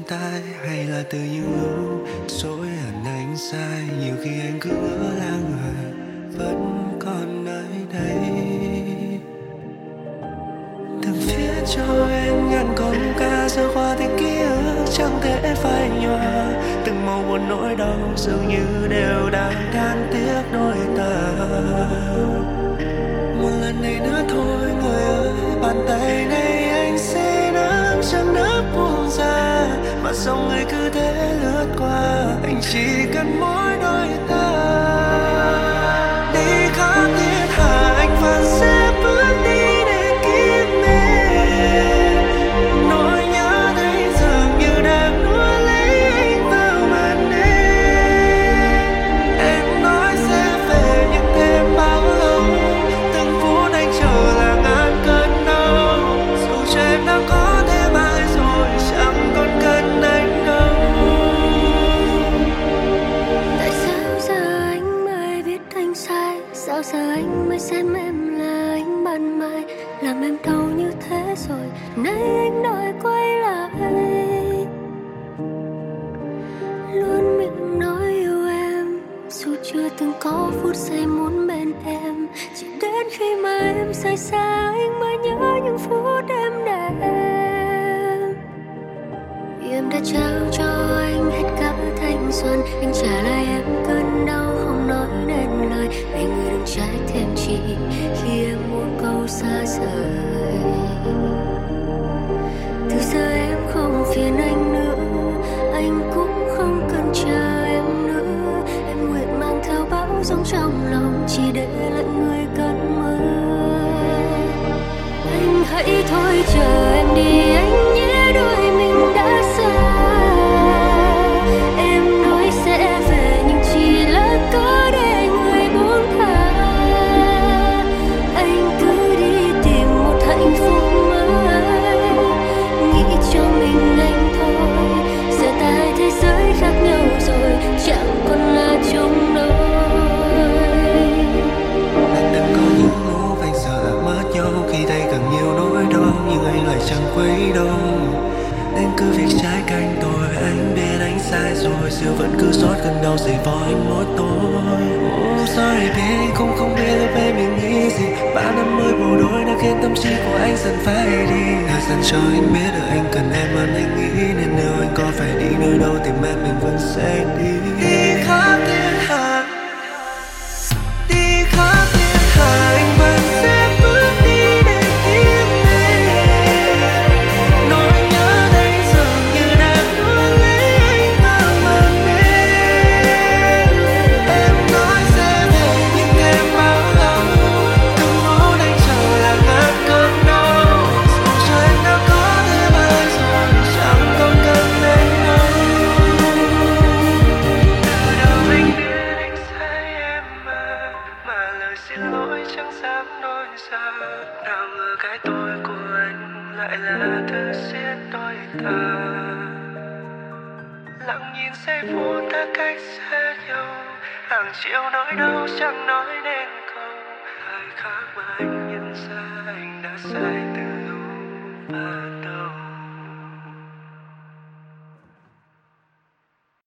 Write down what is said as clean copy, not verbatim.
tai, hay là từ những lúc dối hận anh sai. Nhiều khi anh cứ ngỡ là người vẫn còn nơi đây, từng viết cho em ngàn câu ca rơi qua tiếng ký ức chẳng thể phai nhòa. Từng màu buồn nỗi đau dường như đều đang than tiếc đôi ta. Một lần này nữa thôi người ơi, bàn tay này anh sẽ nắm chẳng nỡ buông ra, mà dòng người cứ thế lướt qua. Anh chỉ cần mỗi đôi ta đi khác thiên hạ, anh vẫn sẽ bước đi để kiếm em. Nỗi nhớ đây dường như đang nuốt lấy anh vào màn đêm. Em nói sẽ về nhưng thêm bao lâu, từng phút anh chờ là ngàn cơn đau. Dù cho em đã có thêm ai rồi chẳng còn cần anh đâu. Tại sao giờ anh mới biết anh sai? Sao giờ anh mới xem em là anh ban mai? Làm em đau như thế rồi, nay anh đòi quay lại. Luôn miệng nói yêu em, dù chưa từng có phút giây muốn bên em. Chỉ đến khi mà em say xa anh mới nhớ những phút em đêm. Vì em đã trao cho anh hết cả thanh xuân, anh trả lại em cơn đau không nói nên lời. Này người đừng trách thêm chị khi em muốn câu xa rời. Từ giờ em không phiền anh nữa, anh cũng không cần chờ em nữa. Em nguyện mang theo bão giông trong lòng chỉ để lẫn người cơn mưa. Anh hãy thôi chờ em đi anh nhé, đôi mình đã xa. Em nói sẽ về nhưng chỉ là cớ để người buông tha. Anh cứ đi tìm một hạnh phúc mới, nghĩ cho mình anh thôi. Giờ ta hai thế giới khác nhau rồi, chẳng còn là chung đôi. Anh từng có những lúc anh sợ là mất nhau, khi thấy càng nhiều nỗi đau nhưng anh lại chẳng quấy đâu. Nên cứ việc trái canh tôi, anh biết anh sai rồi, giờ vẫn cứ xót cơn đau dày vò anh mỗi tối. Sorry baby, anh cũng không biết là về mình nghĩ gì. 3 năm mới bộ đôi đã khiến tâm trí của anh dần phai đi. Thời gian cho anh biết được anh cần em hơn anh nghĩ, nên nếu anh có phải đi nơi đâu tìm em mình vẫn sẽ đi. Đi khắp thiên hạ, đi khắp thiên hạ, anh vẫn sẽ bước đi để kiếm em. Nỗi nhớ đây dường như đang nuốt lấy anh vào màn đêm. Em nói sẽ về nhưng thêm bao lâu, từng phút anh chờ là ngàn cơn đau. Dù cho em đã có thêm ai rồi chẳng còn cần anh đâu. Từ đầu anh biết anh sai em mà lời xin lỗi chẳng dám nói ra. Nào ngờ cái tôi của anh lại là thứ giết đôi ta. Lặng nhìn giây phút ta cách xa nhau, hàng triệu nỗi đau chẳng nói nên câu. Thời khắc mà anh nhận ra anh đã sai từ lúc ban